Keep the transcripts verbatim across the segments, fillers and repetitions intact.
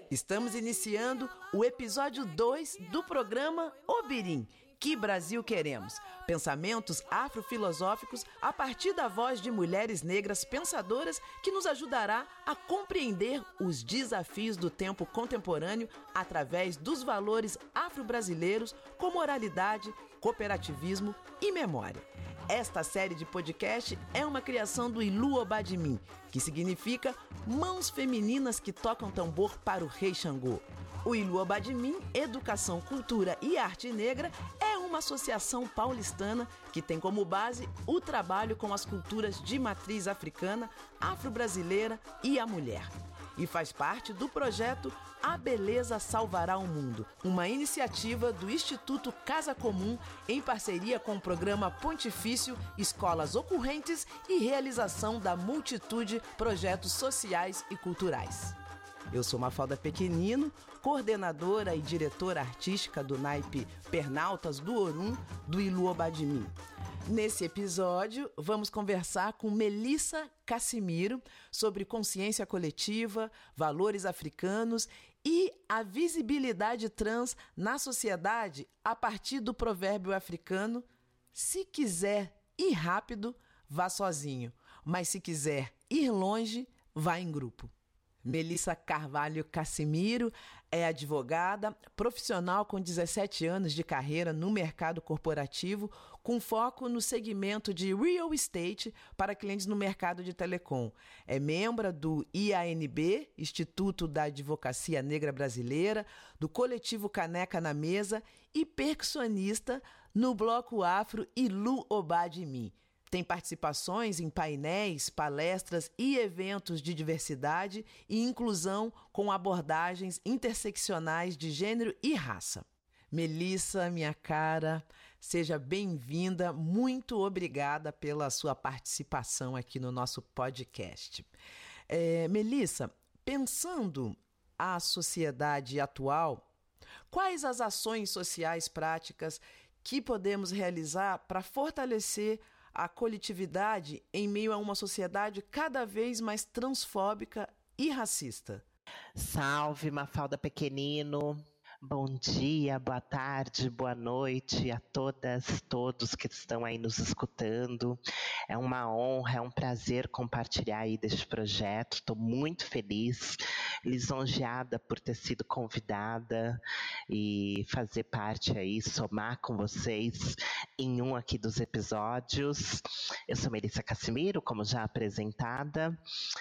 Estamos iniciando o episódio dois do programa Obirim. Que Brasil queremos? Pensamentos afrofilosóficos a partir da voz de mulheres negras pensadoras que nos ajudará a compreender os desafios do tempo contemporâneo através dos valores afro-brasileiros com moralidade, cooperativismo e memória. Esta série de podcast é uma criação do Ilu Obadimim, que significa Mãos Femininas que Tocam Tambor para o Rei Xangô. O Ilu Obadimim, Educação, Cultura e Arte Negra é uma associação paulistana que tem como base o trabalho com as culturas de matriz africana, afro-brasileira e a mulher. E faz parte do projeto A Beleza Salvará o Mundo, uma iniciativa do Instituto Casa Comum em parceria com o programa Pontifício Escolas Ocorrentes e realização da Multitude Projetos Sociais e Culturais. Eu sou Mafalda Pequenino, coordenadora e diretora artística do naipe Pernaltas do Orum, do Ilu Obadimim. Nesse episódio, vamos conversar com Melissa Cassimiro sobre consciência coletiva, valores africanos e a visibilidade trans na sociedade a partir do provérbio africano: se quiser ir rápido, vá sozinho, mas se quiser ir longe, vá em grupo. Melissa Carvalho Cassimiro é advogada, profissional com dezessete anos de carreira no mercado corporativo, com foco no segmento de real estate para clientes no mercado de telecom. É membro do I A N B, Instituto da Advocacia Negra Brasileira, do coletivo Caneca na Mesa e percussionista no Bloco Afro Ilu Obadimim. Tem participações em painéis, palestras e eventos de diversidade e inclusão com abordagens interseccionais de gênero e raça. Melissa, minha cara, seja bem-vinda. Muito obrigada pela sua participação aqui no nosso podcast. É, Melissa, pensando a sociedade atual, quais as ações sociais práticas que podemos realizar para fortalecer a coletividade em meio a uma sociedade cada vez mais transfóbica e racista? Salve, Mafalda Pequenino! Bom dia, boa tarde, boa noite a todas, todos que estão aí nos escutando. É uma honra, é um prazer compartilhar aí deste projeto. Estou muito feliz, lisonjeada por ter sido convidada e fazer parte aí, somar com vocês em um aqui dos episódios. Eu sou Melissa Cassimiro, como já apresentada.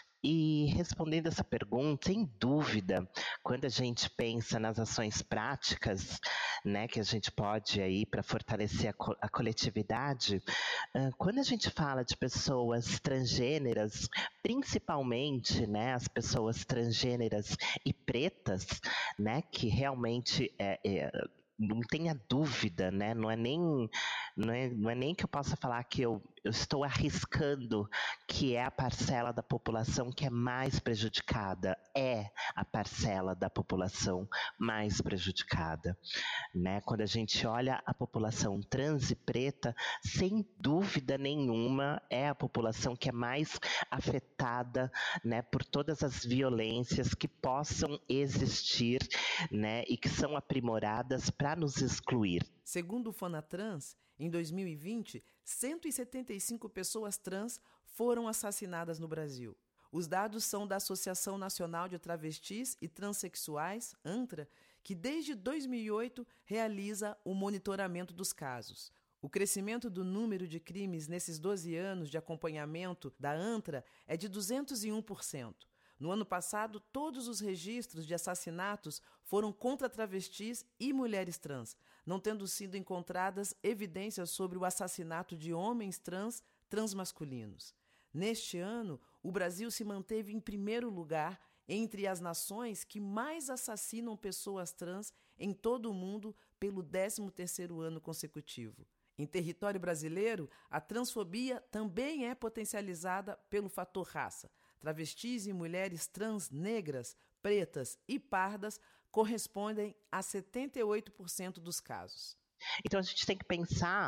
E respondendo essa pergunta, sem dúvida, quando a gente pensa nas ações práticas, né, que a gente pode aí para fortalecer a, co- a coletividade, uh, quando a gente fala de pessoas transgêneras, principalmente, né, as pessoas transgêneras e pretas, né, que realmente é, é, não tenha dúvida, né, não é nem Não é, não é nem que eu possa falar que eu, eu estou arriscando que é a parcela da população que é mais prejudicada. É a parcela da população mais prejudicada. Né? Quando a gente olha a população trans e preta, sem dúvida nenhuma, é a população que é mais afetada, né, por todas as violências que possam existir, né, e que são aprimoradas para nos excluir. Segundo o Fonatrans, em dois mil e vinte, cento e setenta e cinco pessoas trans foram assassinadas no Brasil. Os dados são da Associação Nacional de Travestis e Transsexuais, ANTRA, que desde dois mil e oito realiza o monitoramento dos casos. O crescimento do número de crimes nesses doze anos de acompanhamento da ANTRA é de duzentos e um por cento. No ano passado, todos os registros de assassinatos foram contra travestis e mulheres trans, não tendo sido encontradas evidências sobre o assassinato de homens trans transmasculinos. Neste ano, o Brasil se manteve em primeiro lugar entre as nações que mais assassinam pessoas trans em todo o mundo pelo décimo terceiro ano consecutivo. Em território brasileiro, a transfobia também é potencializada pelo fator raça. Travestis e mulheres trans negras, pretas e pardas correspondem a setenta e oito por cento dos casos. Então a gente tem que pensar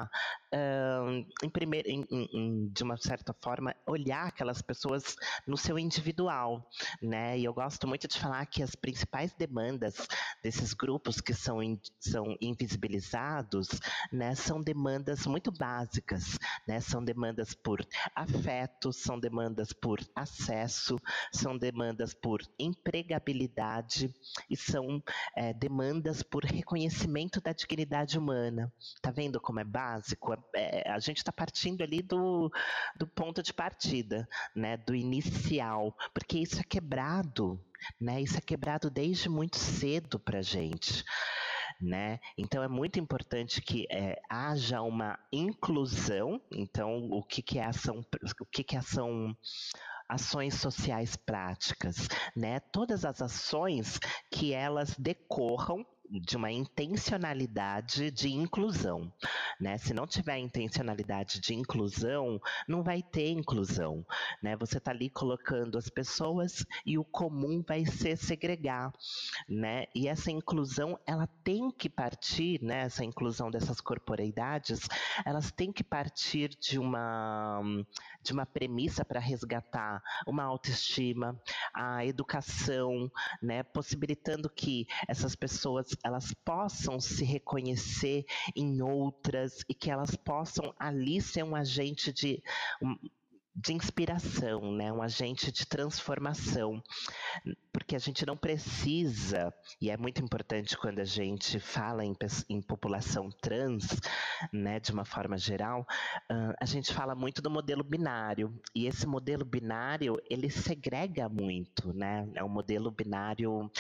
uh, em primeiro, em, em, de uma certa forma, olhar aquelas pessoas no seu individual, né? E eu gosto muito de falar que as principais demandas desses grupos que são, in, são invisibilizados, né, são demandas muito básicas, né? São demandas por afeto, são demandas por acesso, são demandas por empregabilidade e são é, demandas por reconhecimento da dignidade humana. Tá vendo como é básico? É, a gente está partindo ali do, do ponto de partida, né, do inicial, porque isso é quebrado, né? Isso é quebrado desde muito cedo para a gente. Né? Então é muito importante que é, haja uma inclusão. Então, o que, que é ação, o que, que é ação, ações sociais práticas, né? Todas as ações que elas decorram de uma intencionalidade de inclusão, né? Se não tiver intencionalidade de inclusão, não vai ter inclusão, né? Você está ali colocando as pessoas e o comum vai se segregar, né? E essa inclusão, ela tem que partir, né? Essa inclusão dessas corporeidades, elas têm que partir de uma, de uma premissa para resgatar uma autoestima, a educação, né? Possibilitando que essas pessoas elas possam se reconhecer em outras e que elas possam ali ser um agente de, um, de inspiração, né? Um agente de transformação. Porque a gente não precisa, e é muito importante quando a gente fala em, em população trans, né, de uma forma geral, uh, a gente fala muito do modelo binário, e esse modelo binário, ele segrega muito, né, é um modelo binário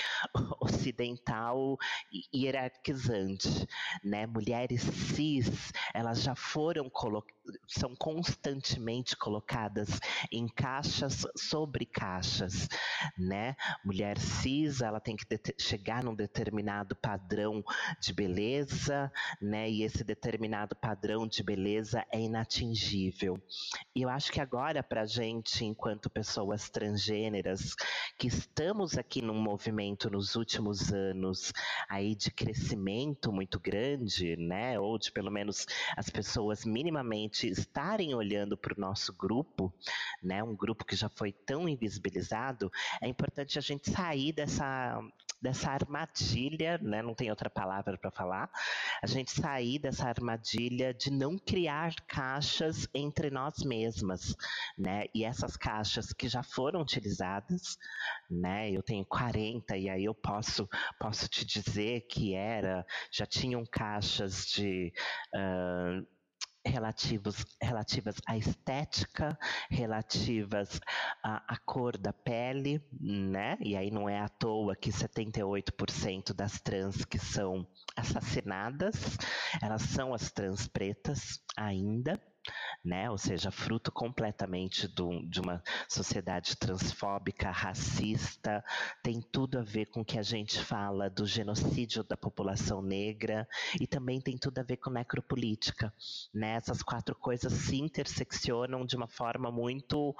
ocidental e hierarquizante, né, mulheres cis, elas já foram, colo- são constantemente colocadas em caixas sobre caixas, né, mulher cis, ela tem que chegar num determinado padrão de beleza, né? E esse determinado padrão de beleza é inatingível. E eu acho que agora, para a gente, enquanto pessoas transgêneras, que estamos aqui num movimento nos últimos anos aí de crescimento muito grande, né? Ou de pelo menos as pessoas minimamente estarem olhando para o nosso grupo, né? Um grupo que já foi tão invisibilizado, é importante a gente sair dessa, dessa armadilha, né? Não tem outra palavra para falar, a gente sair dessa armadilha de não criar caixas entre nós mesmas, né? E essas caixas que já foram utilizadas, né? Eu tenho quarenta e aí eu posso, posso te dizer que era, já tinham caixas de... Uh, Relativos, relativas à estética, relativas à, à cor da pele, né? E aí não é à toa que setenta e oito por cento das trans que são assassinadas, elas são as trans pretas ainda, né? Ou seja, fruto completamente do, de uma sociedade transfóbica, racista, tem tudo a ver com o que a gente fala do genocídio da população negra e também tem tudo a ver com necropolítica, né? Essas quatro coisas se interseccionam de uma forma muito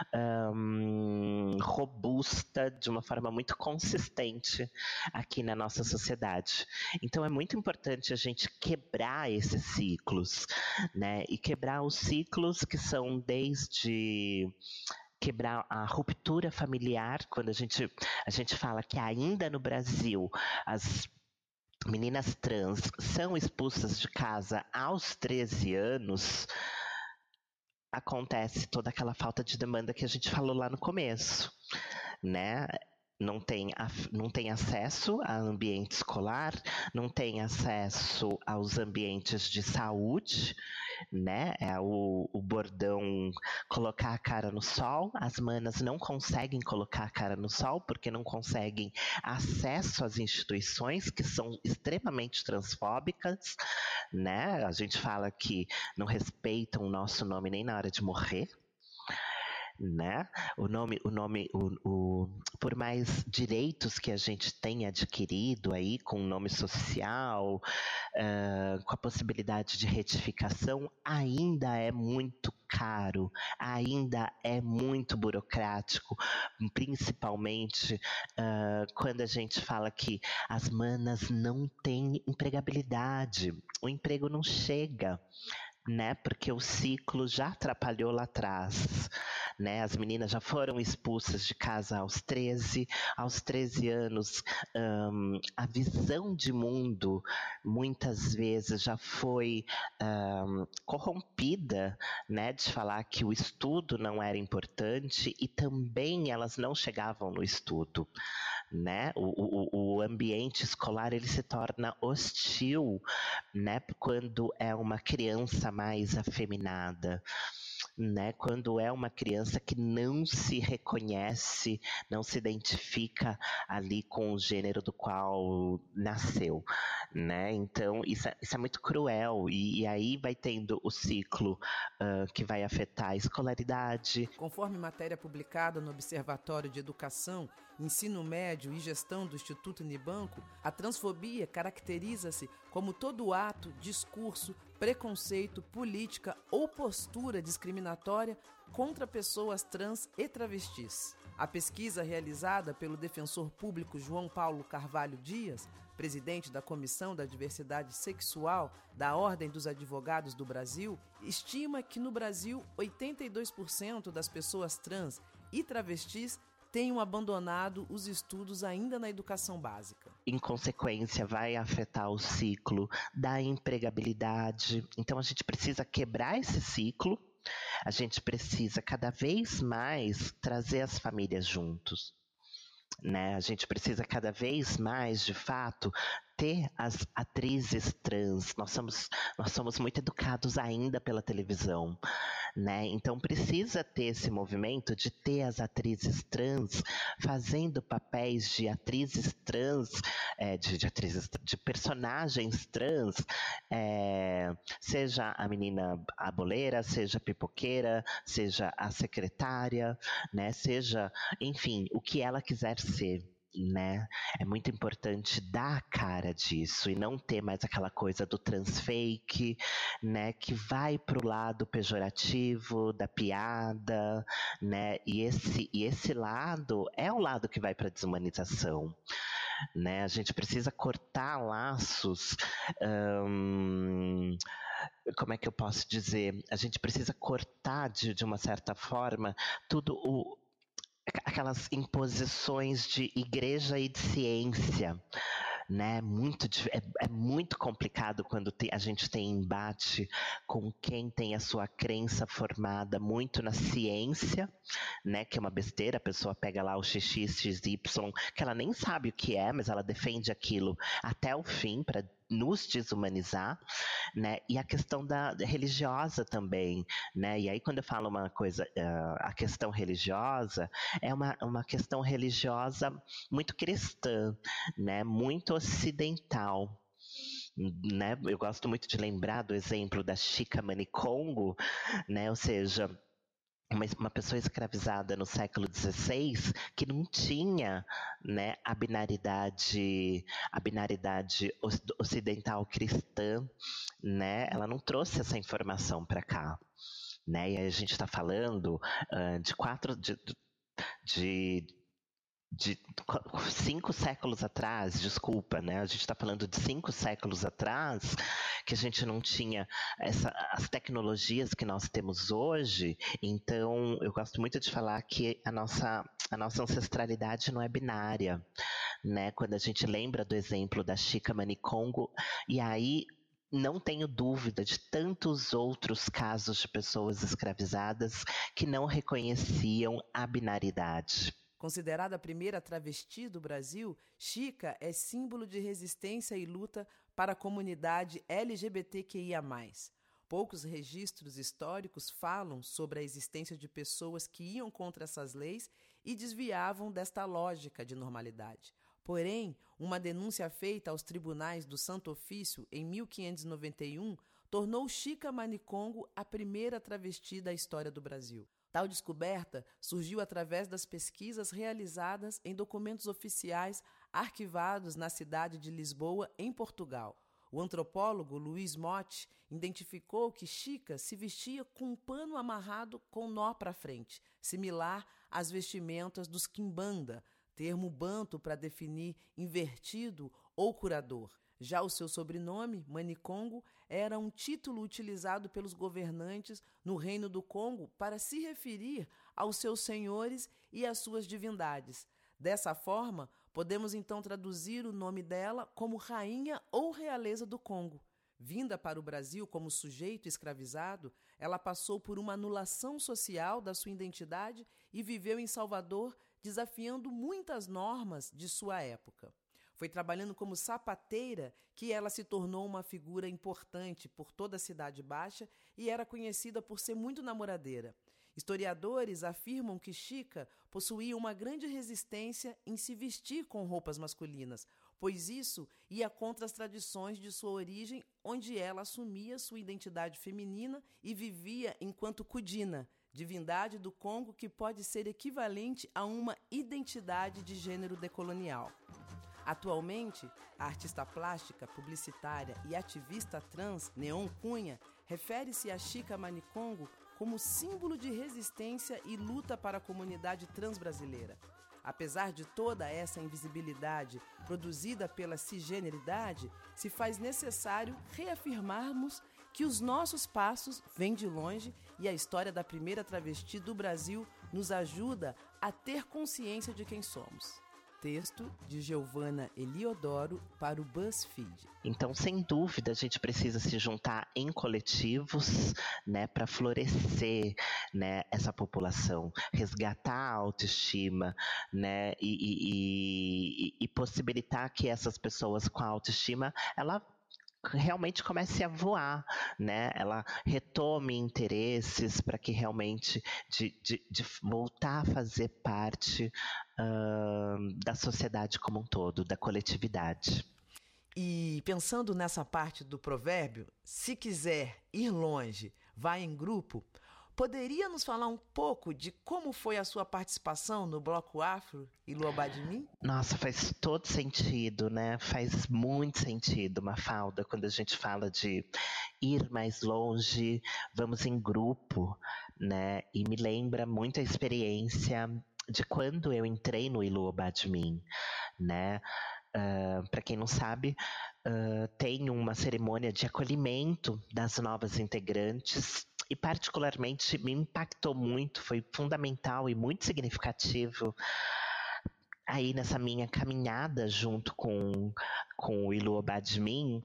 um, robusta, de uma forma muito consistente aqui na nossa sociedade. Então é muito importante a gente quebrar esses ciclos, né? E quebrar os ciclos que são desde quebrar a ruptura familiar, quando a gente, a gente fala que ainda no Brasil as meninas trans são expulsas de casa aos treze anos, acontece toda aquela falta de demanda que a gente falou lá no começo, né? Não tem, não tem acesso a ambiente escolar, não tem acesso aos ambientes de saúde, né? É o, o bordão colocar a cara no sol. As manas não conseguem colocar a cara no sol porque não conseguem acesso às instituições que são extremamente transfóbicas, né? A gente fala que não respeitam o nosso nome nem na hora de morrer. Né? O nome, o nome, o, o, por mais direitos que a gente tenha adquirido aí com o nome social, uh, com a possibilidade de retificação, ainda é muito caro, ainda é muito burocrático, principalmente uh, quando a gente fala que as manas não têm empregabilidade, o emprego não chega. né? Porque o ciclo já atrapalhou lá atrás, né? As meninas já foram expulsas de casa aos treze, aos treze anos, um, a visão de mundo muitas vezes já foi um, corrompida, né? De falar que o estudo não era importante e também elas não chegavam no estudo. Né? O, o, o ambiente escolar ele se torna hostil, né? Quando é uma criança mais afeminada, né? Quando é uma criança que não se reconhece, não se identifica ali com o gênero do qual nasceu, né? Então isso é, isso é muito cruel e, e aí vai tendo o ciclo uh, que vai afetar a escolaridade. Conforme matéria publicada no Observatório de Educação, Ensino Médio e Gestão do Instituto Unibanco, a transfobia caracteriza-se como todo ato, discurso, preconceito, política ou postura discriminatória contra pessoas trans e travestis. A pesquisa realizada pelo defensor público João Paulo Carvalho Dias, presidente da Comissão da Diversidade Sexual da Ordem dos Advogados do Brasil, estima que no Brasil oitenta e dois por cento das pessoas trans e travestis tenham abandonado os estudos ainda na educação básica. Em consequência, vai afetar o ciclo da empregabilidade. Então, a gente precisa quebrar esse ciclo. A gente precisa cada vez mais trazer as famílias juntos, né? A gente precisa cada vez mais, de fato, ter as atrizes trans. Nós somos, nós somos muito educados ainda pela televisão, né? Então precisa ter esse movimento de ter as atrizes trans fazendo papéis de atrizes trans, é, de, de atrizes, de personagens trans, é, seja a menina a boleira, seja a pipoqueira, seja a secretária, né? Seja, enfim, o que ela quiser ser. Né? É muito importante dar a cara disso e não ter mais aquela coisa do transfake, né? Que vai pro lado pejorativo da piada, né? E esse, e esse lado é o lado que vai para a desumanização, né? A gente precisa cortar laços. Hum, como é que eu posso dizer? A gente precisa cortar de, de uma certa forma tudo o aquelas imposições de igreja e de ciência, né? Muito, é, é muito complicado quando te, a gente tem embate com quem tem a sua crença formada muito na ciência, né? Que é uma besteira, a pessoa pega lá o X X, X Y, que ela nem sabe o que é, mas ela defende aquilo até o fim para nos desumanizar, né? E a questão da religiosa também, né? E aí quando eu falo uma coisa, uh, a questão religiosa é uma, uma questão religiosa muito cristã, né? Muito ocidental. Né? Eu gosto muito de lembrar do exemplo da Chica Manicongo, né? Ou seja, Uma, uma pessoa escravizada no século dezesseis que não tinha, né, a binaridade, a binaridade ocidental cristã, né? Ela não trouxe essa informação para cá, né? E aí a gente está falando uh, de quatro de, de de cinco séculos atrás, desculpa, né? A gente está falando de cinco séculos atrás, que a gente não tinha essa, as tecnologias que nós temos hoje. Então, eu gosto muito de falar que a nossa, a nossa ancestralidade não é binária, né? Quando a gente lembra do exemplo da Chica Manicongo, e aí não tenho dúvida de tantos outros casos de pessoas escravizadas que não reconheciam a binaridade. Considerada a primeira travesti do Brasil, Chica é símbolo de resistência e luta para a comunidade L G B T Q I A mais. Poucos registros históricos falam sobre a existência de pessoas que iam contra essas leis e desviavam desta lógica de normalidade. Porém, uma denúncia feita aos tribunais do Santo Ofício em mil quinhentos e noventa e um tornou Chica Manicongo a primeira travesti da história do Brasil. Tal descoberta surgiu através das pesquisas realizadas em documentos oficiais arquivados na cidade de Lisboa, em Portugal. O antropólogo Luiz Motti identificou que Chica se vestia com um pano amarrado com nó para frente, similar às vestimentas dos quimbanda, termo banto para definir invertido ou curador. Já o seu sobrenome, Manicongo, era um título utilizado pelos governantes no Reino do Congo para se referir aos seus senhores e às suas divindades. Dessa forma, podemos então traduzir o nome dela como Rainha ou Realeza do Congo. Vinda para o Brasil como sujeito escravizado, ela passou por uma anulação social da sua identidade e viveu em Salvador, desafiando muitas normas de sua época. Foi trabalhando como sapateira que ela se tornou uma figura importante por toda a Cidade Baixa e era conhecida por ser muito namoradeira. Historiadores afirmam que Chica possuía uma grande resistência em se vestir com roupas masculinas, pois isso ia contra as tradições de sua origem, onde ela assumia sua identidade feminina e vivia enquanto Kudina, divindade do Congo que pode ser equivalente a uma identidade de gênero decolonial. Atualmente, a artista plástica, publicitária e ativista trans Neon Cunha refere-se a Chica Manicongo como símbolo de resistência e luta para a comunidade trans brasileira. Apesar de toda essa invisibilidade produzida pela cisgeneridade, se faz necessário reafirmarmos que os nossos passos vêm de longe e a história da primeira travesti do Brasil nos ajuda a ter consciência de quem somos. Texto de Giovanna Eliodoro para o BuzzFeed. Então, sem dúvida, a gente precisa se juntar em coletivos, né, para florescer, né, essa população, resgatar a autoestima, né, e, e, e, e possibilitar que essas pessoas com a autoestima, ela realmente comece a voar, né? Ela retome interesses para que realmente de, de, de voltar a fazer parte uh, da sociedade como um todo, da coletividade. E pensando nessa parte do provérbio, se quiser ir longe, vai em grupo, poderia nos falar um pouco de como foi a sua participação no Bloco Afro e Luoba de Mim? Nossa, faz todo sentido, né? Faz muito sentido, Mafalda, quando a gente fala de ir mais longe, vamos em grupo, né? E me lembra muito a experiência de quando eu entrei no Luoba de Mim, né? Uh, para quem não sabe, uh, tem uma cerimônia de acolhimento das novas integrantes e particularmente me impactou muito, foi fundamental e muito significativo aí nessa minha caminhada junto com, com o Luoba de Mim,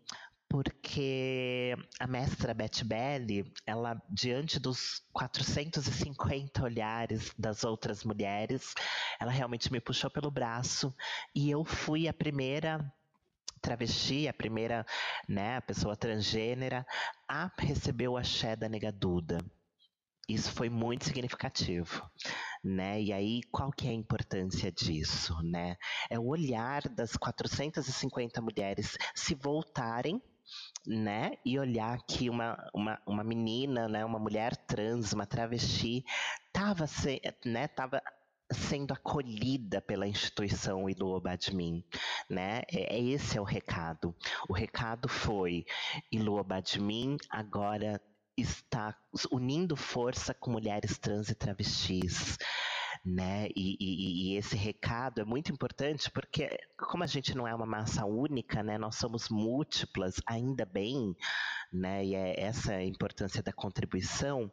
porque a mestra Beth Belli, ela, diante dos quatrocentos e cinquenta olhares das outras mulheres, ela realmente me puxou pelo braço e eu fui a primeira travesti, a primeira, né, a pessoa transgênera a receber o axé da Nega Duda. Isso foi muito significativo, né? E aí, qual que é a importância disso, né? É o olhar das quatrocentas e cinquenta mulheres se voltarem, né? E olhar que uma, uma, uma menina, né, uma mulher trans, uma travesti, estava se, né, tava sendo acolhida pela instituição Luoba de Mim, né? É, esse é o recado. O recado foi: Luoba de Mim agora está unindo força com mulheres trans e travestis, né? E, e, e esse recado é muito importante porque, como a gente não é uma massa única, né? Nós somos múltiplas, ainda bem, né? E é essa a importância da contribuição.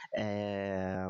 É...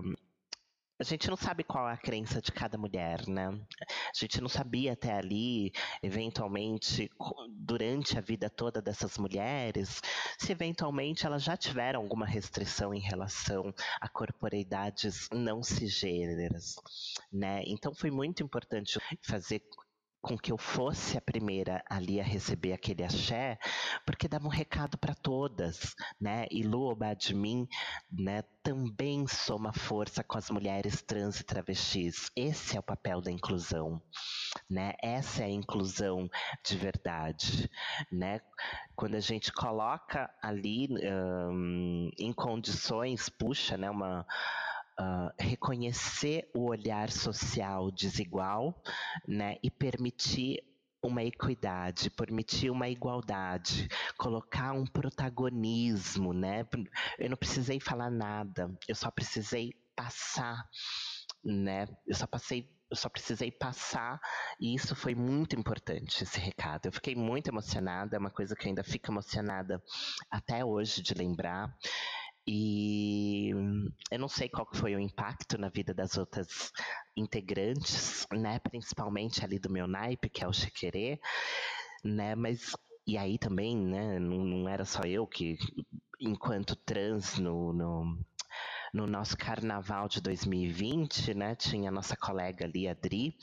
A gente não sabe qual é a crença de cada mulher, né? A gente não sabia até ali, eventualmente, durante a vida toda dessas mulheres, se eventualmente elas já tiveram alguma restrição em relação a corporeidades não cisgêneras, né? Então foi muito importante fazer com que eu fosse a primeira ali a receber aquele axé, porque dava um recado para todas, né? E Luoba de Mim, né, também soma força com as mulheres trans e travestis. Esse é o papel da inclusão, né? Essa é a inclusão de verdade, né? Quando a gente coloca ali um, em condições, puxa, né, uma Uh, reconhecer o olhar social desigual, né, e permitir uma equidade, permitir uma igualdade, colocar um protagonismo, né? Eu não precisei falar nada, eu só precisei passar, né? Eu só passei eu só precisei passar, e isso foi muito importante, esse recado. Eu fiquei muito emocionada, é uma coisa que eu ainda fico emocionada até hoje de lembrar. E eu não sei qual que foi o impacto na vida das outras integrantes, né? Principalmente ali do meu naipe, que é o Xequerê, né? Mas e aí também, né? Não, não era só eu que, enquanto trans no, no, no nosso carnaval de dois mil e vinte, né? Tinha a nossa colega ali, a Dri,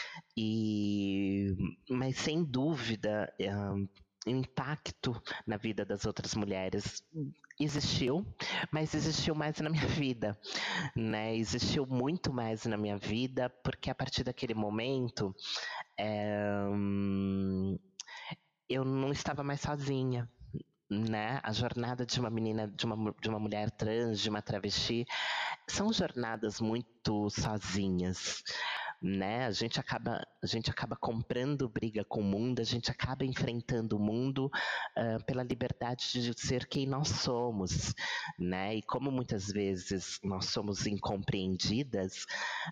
e mas sem dúvida um, o impacto na vida das outras mulheres existiu, mas existiu mais na minha vida, né? Existiu muito mais na minha vida, porque a partir daquele momento é, hum, eu não estava mais sozinha, né? A jornada de uma menina, de uma, de uma mulher trans, de uma travesti, são jornadas muito sozinhas, né? A gente acaba, a gente acaba comprando briga com o mundo, a gente acaba enfrentando o mundo uh, pela liberdade de ser quem nós somos, né? E como muitas vezes nós somos incompreendidas,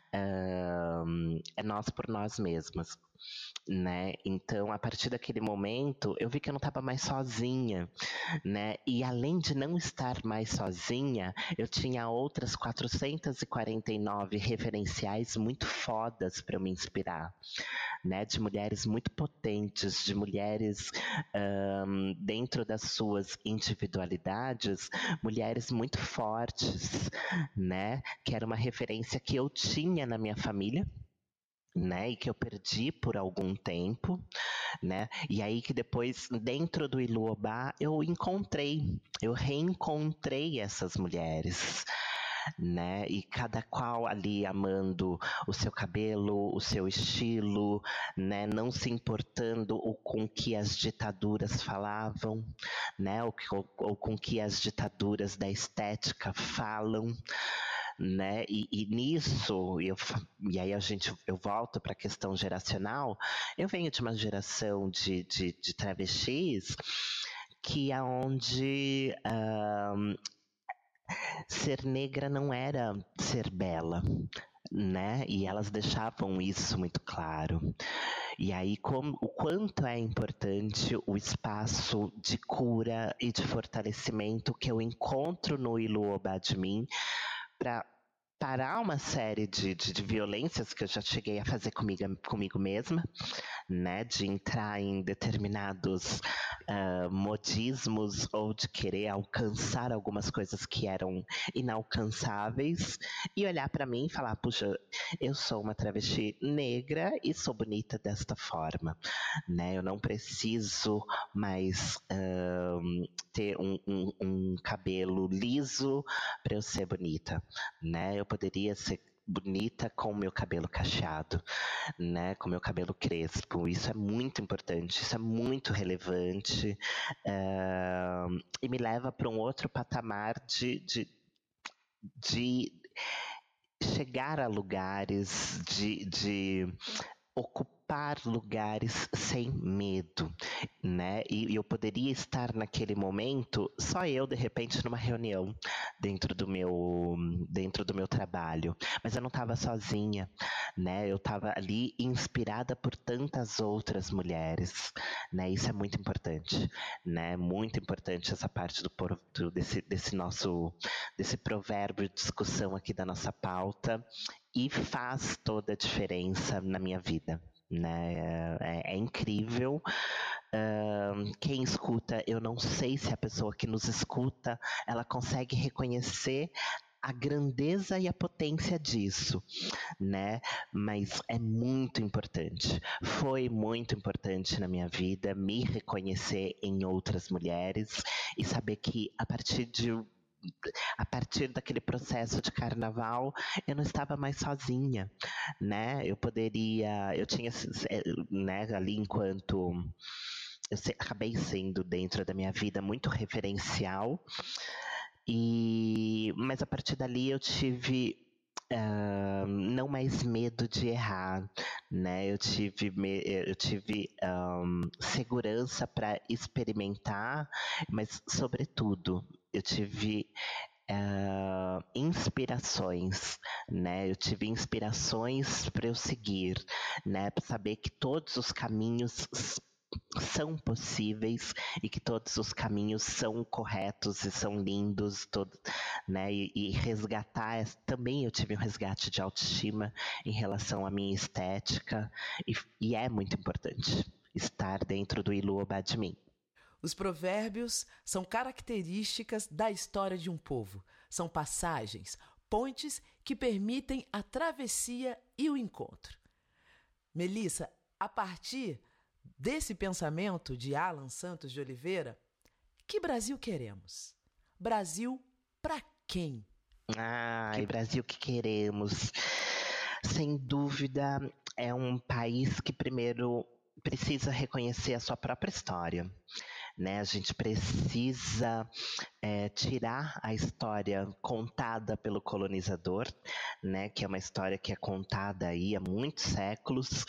uh, é nós por nós mesmas. Né? Então, a partir daquele momento, eu vi que eu não estava mais sozinha, né? E além de não estar mais sozinha, eu tinha outras quatrocentas e quarenta e nove referenciais muito fodas para eu me inspirar, né? De mulheres muito potentes, de mulheres um, dentro das suas individualidades, mulheres muito fortes, né? Que era uma referência que eu tinha na minha família, né, e que eu perdi por algum tempo, né, e aí que depois, dentro do Iluobá, eu encontrei, eu reencontrei essas mulheres, né, e cada qual ali amando o seu cabelo, o seu estilo, né, não se importando ou com que as ditaduras falavam, né, ou, ou, ou com que as ditaduras da estética falam, né? E, e nisso, eu, e aí a gente, eu volto para a questão geracional, eu venho de uma geração de, de, de travestis que aonde um, ser negra não era ser bela, né? E elas deixavam isso muito claro. E aí, como, o quanto é importante o espaço de cura e de fortalecimento que eu encontro no Iluobá de mim, para parar uma série de, de, de violências que eu já cheguei a fazer comigo, comigo mesma, né, de entrar em determinados uh, modismos ou de querer alcançar algumas coisas que eram inalcançáveis e olhar para mim e falar, puxa, eu sou uma travesti negra e sou bonita desta forma, né, eu não preciso mais uh, ter um, um, um cabelo liso para eu ser bonita, né, eu poderia ser bonita com o meu cabelo cacheado, né, com o meu cabelo crespo. Isso é muito importante, isso é muito relevante uh, e me leva para um outro patamar de, de, de chegar a lugares, de, de ocupar lugares sem medo, né? E, e eu poderia estar naquele momento só eu, de repente, numa reunião dentro do meu, dentro do meu trabalho, mas eu não estava sozinha, né? Eu estava ali inspirada por tantas outras mulheres, né? Isso é muito importante, né? Muito importante essa parte do, do desse, desse nosso, desse provérbio de discussão aqui da nossa pauta. E faz toda a diferença na minha vida, né? É, é incrível. Uh, quem escuta, eu não sei se a pessoa que nos escuta, ela consegue reconhecer a grandeza e a potência disso, né? Mas é muito importante. Foi muito importante na minha vida me reconhecer em outras mulheres e saber que a partir de a partir daquele processo de carnaval, eu não estava mais sozinha, né? Eu poderia, eu tinha, né, ali enquanto eu se, acabei sendo dentro da minha vida muito referencial, e, mas a partir dali eu tive Uh, não mais medo de errar, né? Eu tive, eu tive um, segurança para experimentar, mas sobretudo eu tive uh, inspirações, né? Eu tive inspirações para eu seguir, né? Para saber que todos os caminhos são possíveis e que todos os caminhos são corretos e são lindos, todo, né? E, e resgatar, também eu tive um resgate de autoestima em relação à minha estética e, e é muito importante estar dentro do Iluoba de mim. Os provérbios são características da história de um povo. São passagens, pontes que permitem a travessia e o encontro. Melissa, a partir desse pensamento de Alan Santos de Oliveira, que Brasil queremos? Brasil para quem? Ai, Brasil que queremos. Sem dúvida, é um país que primeiro precisa reconhecer a sua própria história. Né? A gente precisa é, tirar a história contada pelo colonizador, né? Que é uma história que é contada aí há muitos séculos.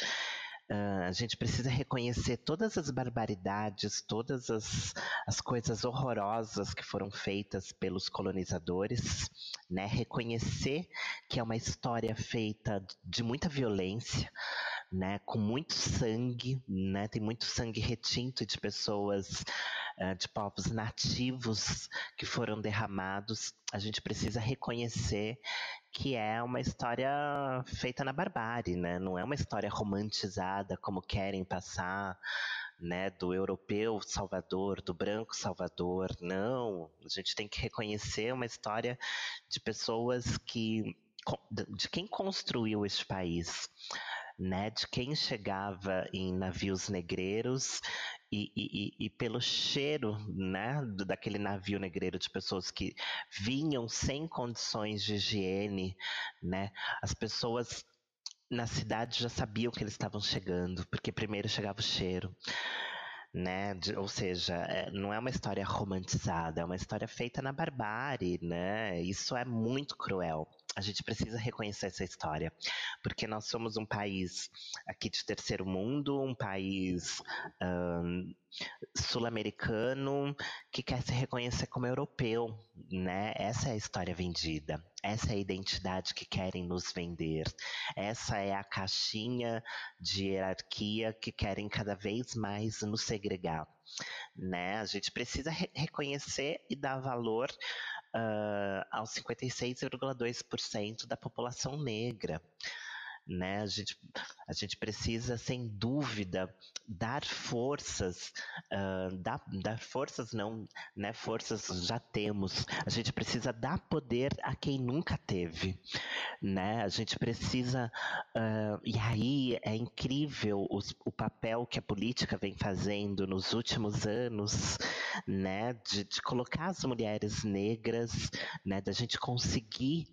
Uh, a gente precisa reconhecer todas as barbaridades, todas as, as coisas horrorosas que foram feitas pelos colonizadores, né? Reconhecer que é uma história feita de muita violência, né? Com muito sangue, né? Tem muito sangue retinto de pessoas, uh, de povos nativos que foram derramados. A gente precisa reconhecer que é uma história feita na barbárie, né? Não é uma história romantizada como querem passar, né? Do europeu Salvador, do branco Salvador. Não, a gente tem que reconhecer uma história de pessoas que, de quem construiu este país, né? De quem chegava em navios negreiros e, e, e pelo cheiro, né, daquele navio negreiro, de pessoas que vinham sem condições de higiene, né? As pessoas na cidade já sabiam que eles estavam chegando, porque primeiro chegava o cheiro. Né? De, ou seja, é, não é uma história romantizada, é uma história feita na barbárie, né? Isso é muito cruel. A gente precisa reconhecer essa história, porque nós somos um país aqui de terceiro mundo, um país um, sul-americano que quer se reconhecer como europeu, né? Essa é a história vendida, essa é a identidade que querem nos vender, essa é a caixinha de hierarquia que querem cada vez mais nos segregar, né? A gente precisa re- reconhecer e dar valor uh, aos cinquenta e seis vírgula dois por cento da população negra. Né? A gente, a gente precisa, sem dúvida, dar forças, uh, dar, dar forças não, né? Forças já temos. A gente precisa dar poder a quem nunca teve, né? A gente precisa, uh, e aí é incrível os, o papel que a política vem fazendo nos últimos anos, né? De, de colocar as mulheres negras, né? Da gente conseguir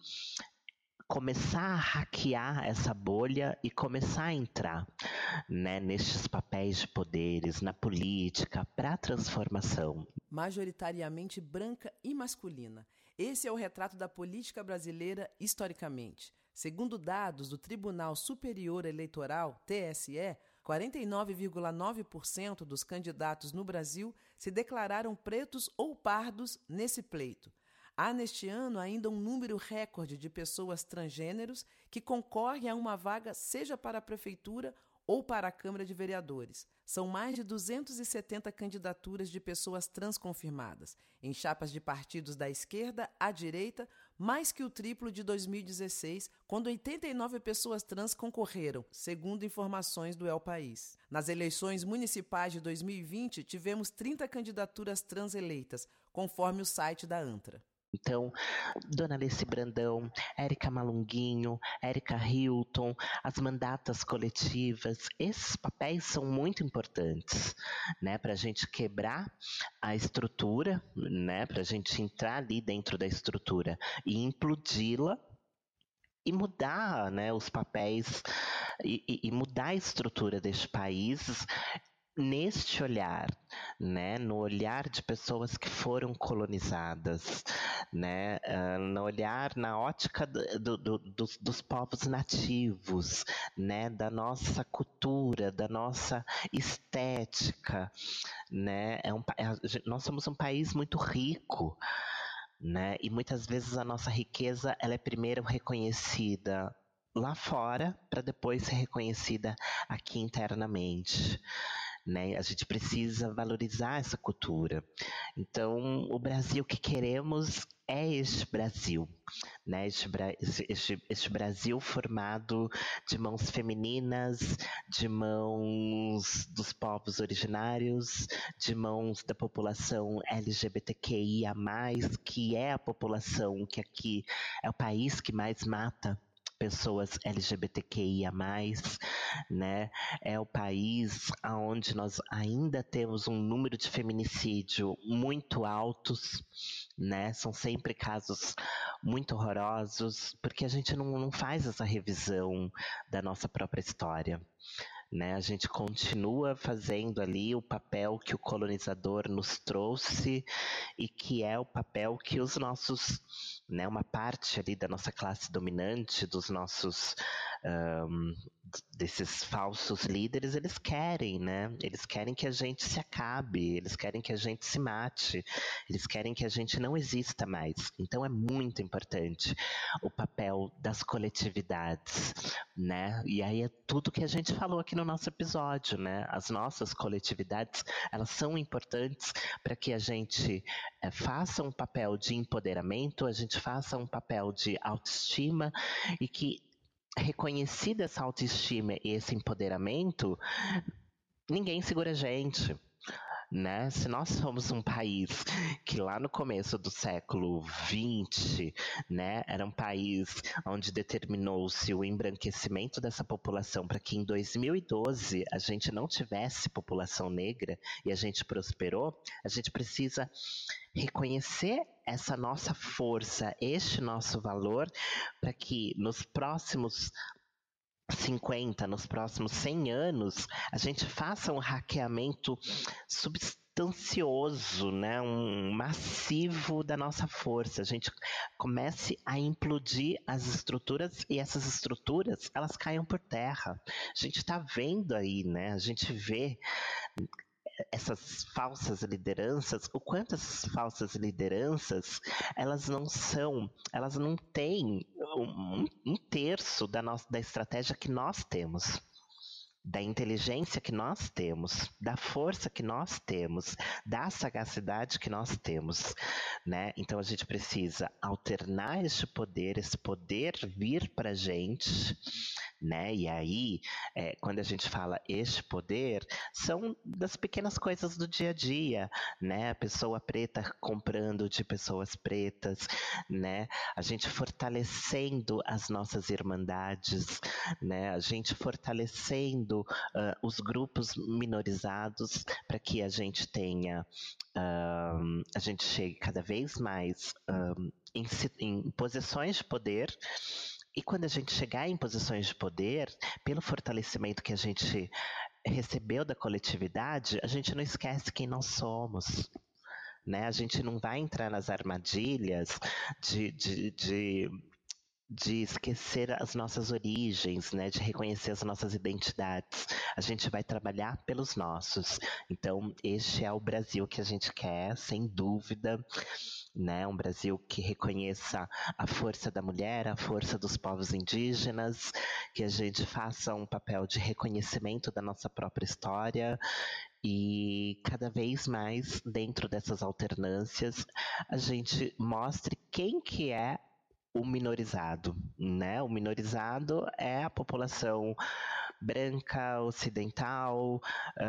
começar a hackear essa bolha e começar a entrar, né, nestes papéis de poderes, na política, para a transformação. Majoritariamente branca e masculina. Esse é o retrato da política brasileira historicamente. Segundo dados do Tribunal Superior Eleitoral, T S E, quarenta e nove vírgula nove por cento dos candidatos no Brasil se declararam pretos ou pardos nesse pleito. Há neste ano ainda um número recorde de pessoas transgêneros que concorrem a uma vaga, seja para a Prefeitura ou para a Câmara de Vereadores. São mais de duzentas e setenta candidaturas de pessoas trans confirmadas, em chapas de partidos da esquerda à direita, mais que o triplo de dois mil e dezesseis, quando oitenta e nove pessoas trans concorreram, segundo informações do El País. Nas eleições municipais de dois mil e vinte, tivemos trinta candidaturas trans eleitas, conforme o site da ANTRA. Então, Dona Alice Brandão, Érica Malunguinho, Érica Hilton, as mandatas coletivas, esses papéis são muito importantes, né, para a gente quebrar a estrutura, né, para a gente entrar ali dentro da estrutura e implodi-la e mudar, né, os papéis e, e, e mudar a estrutura deste país neste olhar, né, no olhar de pessoas que foram colonizadas, né, uh, no olhar, na ótica do, do, dos, dos povos nativos, né, da nossa cultura, da nossa estética, né, é um, é, nós somos um país muito rico, né? E muitas vezes a nossa riqueza ela é primeiro reconhecida lá fora para depois ser reconhecida aqui internamente. Né? A gente precisa valorizar essa cultura. Então, o Brasil que queremos é este Brasil, né? Este, este, este Brasil formado de mãos femininas, de mãos dos povos originários, de mãos da população L G B T Q I A mais, que é a população que aqui é o país que mais mata pessoas L G B T Q I A mais, né? É o país onde nós ainda temos um número de feminicídio muito altos, né? São sempre casos muito horrorosos, porque a gente não, não faz essa revisão da nossa própria história. Né? A gente continua fazendo ali o papel que o colonizador nos trouxe e que é o papel que os nossos, né, uma parte ali da nossa classe dominante, dos nossos um, desses falsos líderes, eles querem, né? Eles querem que a gente se acabe, eles querem que a gente se mate, eles querem que a gente não exista mais. Então é muito importante o papel das coletividades, né? E aí é tudo que a gente falou aqui no nosso episódio, né? As nossas coletividades, elas são importantes para que a gente é, faça um papel de empoderamento, a gente faça um papel de autoestima e que, reconhecida essa autoestima e esse empoderamento, ninguém segura a gente. Né? Se nós somos um país que lá no começo do século vinte, né, era um país onde determinou-se o embranquecimento dessa população para que em dois mil e doze a gente não tivesse população negra e a gente prosperou, a gente precisa reconhecer essa nossa força, este nosso valor, para que nos próximos cinquenta, nos próximos cem anos, a gente faça um hackeamento substancioso, né? Um massivo da nossa força. A gente comece a implodir as estruturas e essas estruturas, elas caiam por terra. A gente está vendo aí, né? A gente vê essas falsas lideranças, o quanto essas falsas lideranças, elas não são, elas não têm um, um terço da, nossa, da estratégia que nós temos, da inteligência que nós temos, da força que nós temos, da sagacidade que nós temos, né? Então a gente precisa alternar este poder, esse poder vir para a gente, né? E aí, é, quando a gente fala este poder, são das pequenas coisas do dia a dia, né? A pessoa preta comprando de pessoas pretas, né? A gente fortalecendo as nossas irmandades, né? A gente fortalecendo uh, os grupos minorizados para que a gente tenha, uh, a gente chegue cada vez mais uh, em, em posições de poder. E quando a gente chegar em posições de poder, pelo fortalecimento que a gente recebeu da coletividade, a gente não esquece quem nós somos, né? A gente não vai entrar nas armadilhas de, de, de, de esquecer as nossas origens, né? De reconhecer as nossas identidades. A gente vai trabalhar pelos nossos. Então, este é o Brasil que a gente quer, sem dúvida. Né, um Brasil que reconheça a força da mulher, a força dos povos indígenas, que a gente faça um papel de reconhecimento da nossa própria história e cada vez mais, dentro dessas alternâncias, a gente mostre quem que é o minorizado, né? O minorizado é a população branca, ocidental,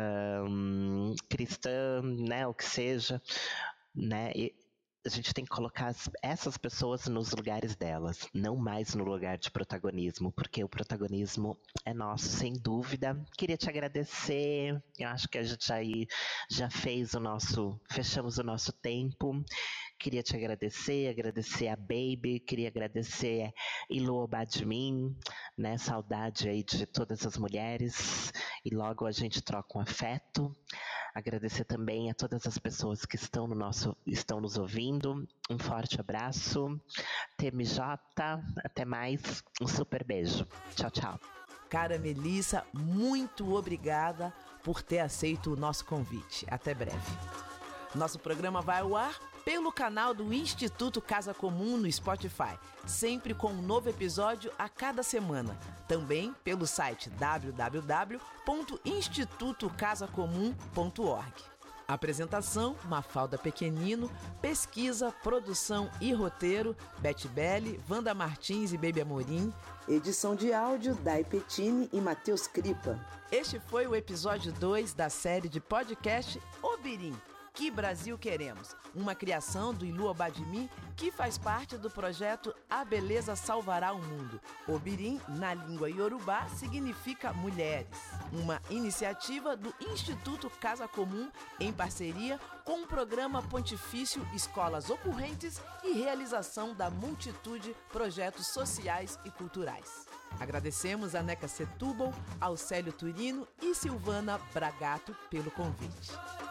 um, cristã, né, o que seja, né? E a gente tem que colocar essas pessoas nos lugares delas, não mais no lugar de protagonismo, porque o protagonismo é nosso, sem dúvida. Queria te agradecer, eu acho que a gente aí já fez o nosso, fechamos o nosso tempo. Queria te agradecer, agradecer a Baby, queria agradecer a Ilu Badmin, né, saudade aí de todas as mulheres, e logo a gente troca um afeto. Agradecer também a todas as pessoas que estão, no nosso, estão nos ouvindo. Um forte abraço. T M J, até mais. Um super beijo. Tchau, tchau. Cara Melissa, muito obrigada por ter aceito o nosso convite. Até breve. Nosso programa vai ao ar pelo canal do Instituto Casa Comum no Spotify, sempre com um novo episódio a cada semana. Também pelo site w w w ponto instituto casa comum ponto org. Apresentação, Mafalda Pequenino. Pesquisa, produção e roteiro, Beth Belli, Wanda Martins e Baby Amorim. Edição de áudio, Dai Pettini e Matheus Cripa. Este foi o episódio dois da série de podcast Obirim, Que Brasil Queremos? Uma criação do Ilu Obadimi que faz parte do projeto A Beleza Salvará o Mundo. Obirim, na língua iorubá, significa mulheres. Uma iniciativa do Instituto Casa Comum em parceria com o programa pontifício Escolas Ocorrentes e realização da Multitude Projetos Sociais e Culturais. Agradecemos a Neca Setúbal, ao Célio Turino e Silvana Bragato pelo convite.